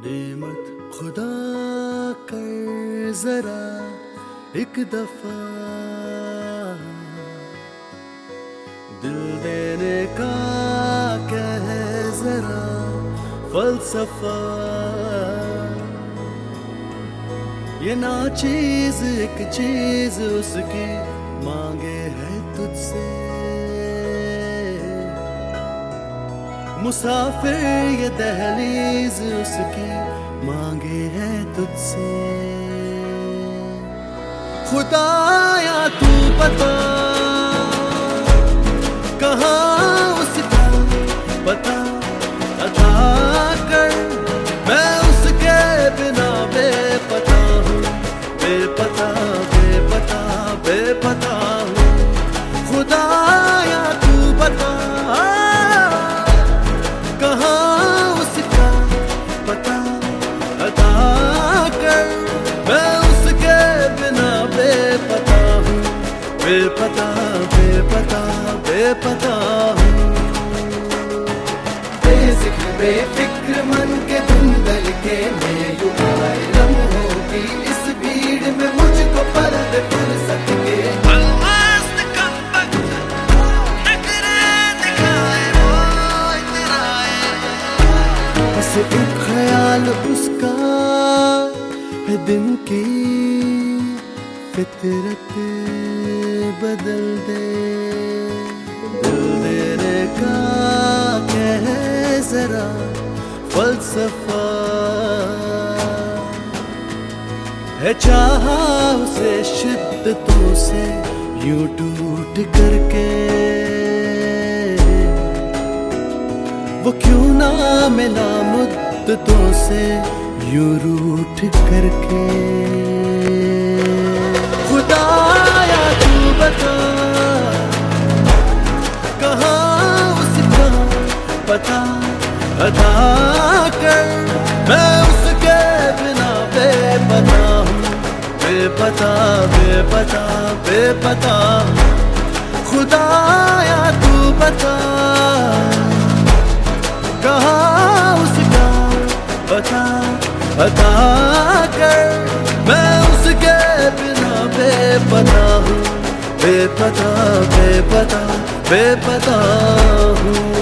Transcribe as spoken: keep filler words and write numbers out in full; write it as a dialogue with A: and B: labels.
A: नेमत खुदा कर जरा एक दफा, दिल देने का कह जरा फलसफा। ये ना चीज एक चीज उसकी मांगे है तुझसे, मुसाफिर ये दहलीज उसकी मांगे है तुझसे। खुदाया तू बता कहाँ उसका पता अता कर, मैं उसके बिना बेपता हूँ, बेपता बेपता बेपता हूँ। खुदाया तू बता कहाँ उसका पता अता कर, मैं उसके बिना बेपता हूँ, बेपता बेपता बेपता हूँ।
B: बेजिक्र बेफिक्र मन के धुंधल के मैं यूं आयरम होगी इस भीड़ में मुझको पर्दे फुर्सत के।
A: बस एक ख्याल उसका है दिन की फितरत बदल दे, दिल देने का कह जरा फलसफा। है चाहा उसे शिद्दतों से यूं टूट करके, वो क्यों ना मिला मुद्दतों से यूं रूठ करके। खुदाया तू बता कहाँ उसका पता अता कर, मैं उसके बिना बेपता हूँ, बेपता बेपता बेपता। खुदाया तू बता कहाँ उसका पता अता कर, मैं उसके बिना बेपता हूँ, बेपता बेपता बेपता हूँ।